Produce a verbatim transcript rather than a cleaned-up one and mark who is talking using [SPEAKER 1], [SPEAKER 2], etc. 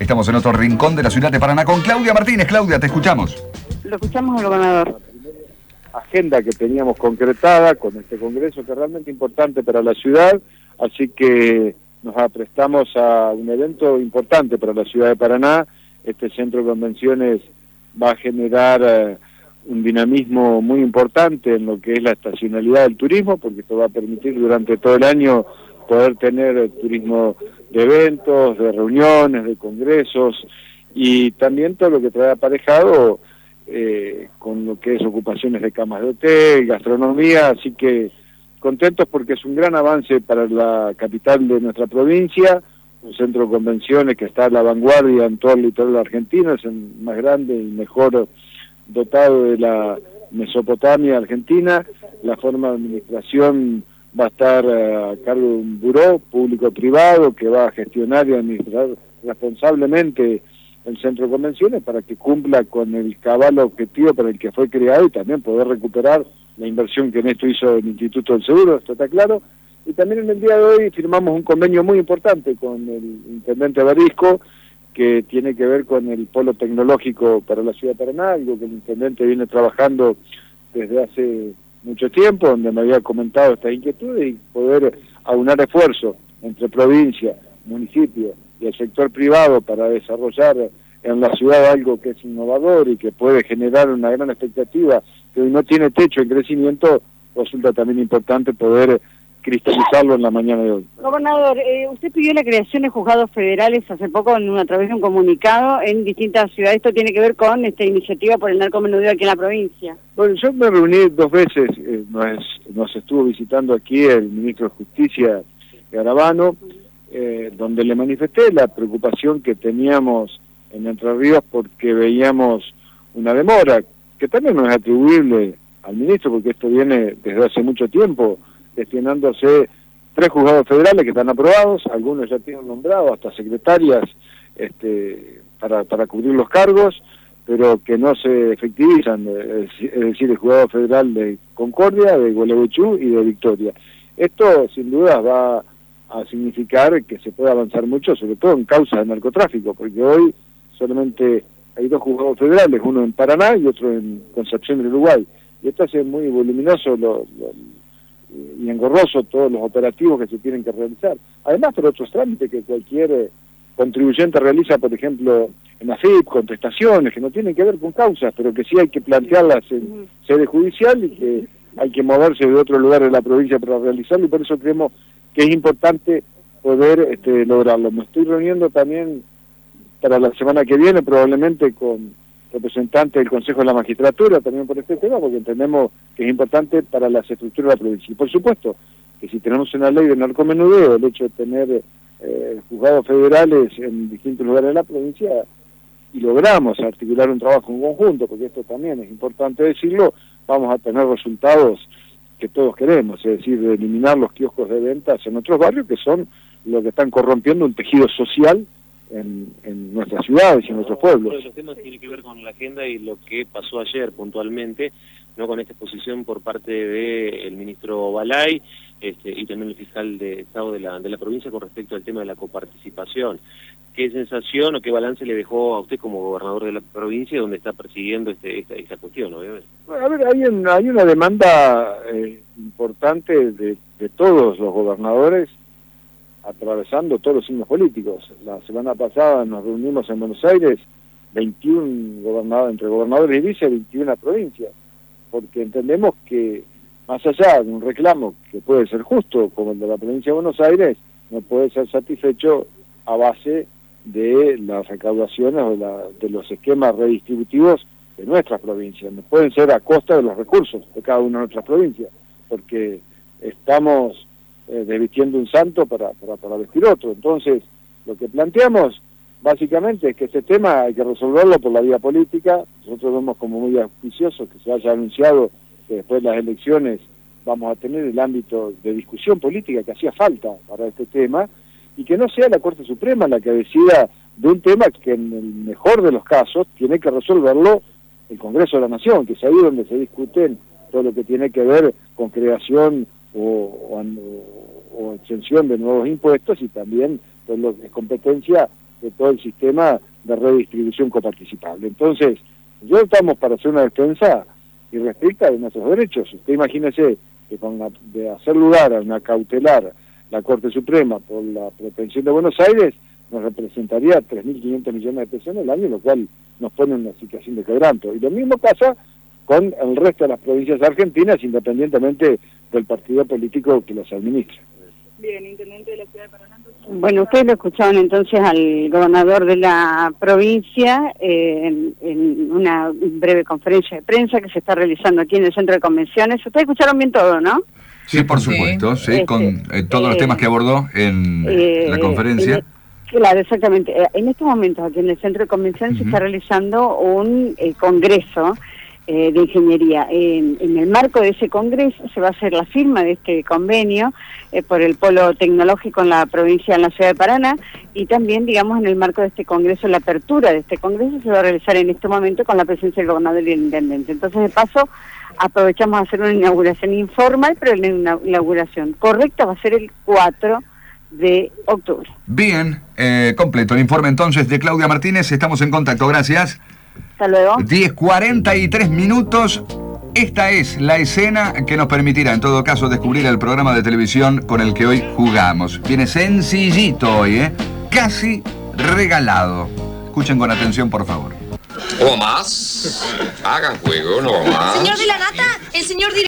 [SPEAKER 1] Estamos en otro rincón de la ciudad de Paraná con Claudia Martínez. Claudia, te escuchamos.
[SPEAKER 2] Lo escuchamos al gobernador.
[SPEAKER 3] Agenda que teníamos concretada con este congreso, que es realmente importante para la ciudad, así que nos aprestamos a un evento importante para la ciudad de Paraná. Este centro de convenciones va a generar eh, un dinamismo muy importante en lo que es la estacionalidad del turismo, porque esto va a permitir durante todo el año poder tener turismo de eventos, de reuniones, de congresos, y también todo lo que trae aparejado eh, con lo que es ocupaciones de camas de hotel, gastronomía, así que contentos porque es un gran avance para la capital de nuestra provincia, un centro de convenciones que está a la vanguardia en todo el litoral argentino, es el más grande y mejor dotado de la Mesopotamia argentina. La forma de administración va a estar a cargo de un buró público-privado que va a gestionar y administrar responsablemente el centro de convenciones para que cumpla con el cabal objetivo para el que fue creado y también poder recuperar la inversión que en esto hizo el Instituto del Seguro, esto está claro. Y también en el día de hoy firmamos un convenio muy importante con el intendente Barisco, que tiene que ver con el polo tecnológico para la ciudad de Paraná, algo que el intendente viene trabajando desde hace mucho tiempo, donde me había comentado estas inquietudes, y poder aunar esfuerzos entre provincia, municipio y el sector privado para desarrollar en la ciudad algo que es innovador y que puede generar una gran expectativa, que hoy no tiene techo en crecimiento, resulta también importante poder cristalizarlo en la mañana de hoy.
[SPEAKER 2] Gobernador, eh, usted pidió la creación de juzgados federales hace poco en una, a través de un comunicado en distintas ciudades. Esto tiene que ver con esta iniciativa por el narcomenudeo aquí en la provincia.
[SPEAKER 3] Bueno, yo me reuní dos veces, eh, nos, nos estuvo visitando aquí el ministro de Justicia, Garabano, eh, donde le manifesté la preocupación que teníamos en Entre Ríos porque veíamos una demora, que también no es atribuible al ministro, porque esto viene desde hace mucho tiempo, gestionándose tres juzgados federales que están aprobados, algunos ya tienen nombrado hasta secretarias este, para, para cubrir los cargos, pero que no se efectivizan, es decir, el juzgado federal de Concordia, de Gualeguaychú y de Victoria. Esto sin duda va a significar que se puede avanzar mucho, sobre todo en causas de narcotráfico, porque hoy solamente hay dos juzgados federales, uno en Paraná y otro en Concepción del Uruguay, y esto hace muy voluminoso lo, lo y engorroso todos los operativos que se tienen que realizar. Además, por otros trámites que cualquier eh, contribuyente realiza, por ejemplo, en la F I P, contestaciones que no tienen que ver con causas, pero que sí hay que plantearlas en sede judicial y que hay que moverse de otro lugar de la provincia para realizarlo, y por eso creemos que es importante poder este, lograrlo. Me estoy reuniendo también para la semana que viene, probablemente con representante del Consejo de la Magistratura también por este tema, porque entendemos que es importante para las estructuras de la provincia. Y por supuesto que si tenemos una ley de narcomenudeo, el hecho de tener eh, juzgados federales en distintos lugares de la provincia, y logramos articular un trabajo en conjunto, porque esto también es importante decirlo, vamos a tener resultados que todos queremos, es decir, de eliminar los kioscos de ventas en otros barrios, que son los que están corrompiendo un tejido social En, en nuestras ciudades y en nuestros pueblos.
[SPEAKER 4] Uno de los temas tiene que ver con la agenda y lo que pasó ayer puntualmente, no con esta exposición por parte del ministro Balay este, y también el fiscal de Estado de la, de la provincia con respecto al tema de la coparticipación. ¿Qué sensación o qué balance le dejó a usted como gobernador de la provincia donde está persiguiendo este, esta, esta cuestión, obviamente?
[SPEAKER 3] Bueno, a ver, hay, un, hay una demanda eh, importante de, de todos los gobernadores atravesando todos los signos políticos. La semana pasada nos reunimos en Buenos Aires, veintiún gobernadores, entre gobernadores y vice, veintiuna provincias, porque entendemos que más allá de un reclamo que puede ser justo, como el de la provincia de Buenos Aires, no puede ser satisfecho a base de las recaudaciones o la, de los esquemas redistributivos de nuestras provincias. No pueden ser a costa de los recursos de cada una de nuestras provincias, porque estamos Eh, desvistiendo un santo para, para, para vestir otro. Entonces, lo que planteamos básicamente es que este tema hay que resolverlo por la vía política. Nosotros vemos como muy auspicioso que se haya anunciado que después de las elecciones vamos a tener el ámbito de discusión política que hacía falta para este tema, y que no sea la Corte Suprema la que decida de un tema que en el mejor de los casos tiene que resolverlo el Congreso de la Nación, que es ahí donde se discuten todo lo que tiene que ver con creación o, o, o exención de nuevos impuestos, y también pues, lo que es competencia de todo el sistema de redistribución coparticipable. Entonces, nosotros estamos para hacer una defensa irrestricta de nuestros derechos. Usted imagínese que con la, de hacer lugar a una cautelar la Corte Suprema por la pretensión de Buenos Aires, nos representaría tres mil quinientos millones de pesos en el año, lo cual nos pone en una situación de quebranto. Y lo mismo pasa con el resto de las provincias argentinas, independientemente del partido político que los administra.
[SPEAKER 2] Bien, intendente de la ciudad de Paraná. Bueno, ustedes lo escuchaban entonces al gobernador de la provincia eh, en, en una breve conferencia de prensa que se está realizando aquí en el Centro de Convenciones. Ustedes escucharon bien todo, ¿no?
[SPEAKER 1] Sí, por supuesto, sí,
[SPEAKER 2] Este,
[SPEAKER 1] con eh, todos
[SPEAKER 2] eh,
[SPEAKER 1] los temas que abordó en
[SPEAKER 2] eh,
[SPEAKER 1] la conferencia.
[SPEAKER 2] En el, claro, exactamente. En estos momentos aquí en el Centro de Convenciones uh-huh. se está realizando un eh, congreso eh, de ingeniería. En, en el marco de ese congreso se va a hacer la firma de este convenio eh, por el Polo Tecnológico en la provincia, en la ciudad de Paraná, y también, digamos, en el marco de este congreso, la apertura de este congreso se va a realizar en este momento con la presencia del gobernador y el intendente. Entonces, de paso, aprovechamos a hacer una inauguración informal, pero la inauguración correcta va a ser el cuatro de octubre.
[SPEAKER 1] Bien, eh, completo el informe entonces de Claudia Martínez. Estamos en contacto, gracias.
[SPEAKER 2] Hasta luego.
[SPEAKER 1] diez cuarenta y tres minutos. Esta es la escena que nos permitirá, en todo caso, descubrir el programa de televisión con el que hoy jugamos. Viene sencillito hoy, ¿eh? Casi regalado. Escuchen con atención, por favor.
[SPEAKER 5] ¿O más? Hagan juego, no más.
[SPEAKER 6] Señor de la Nata, el señor director.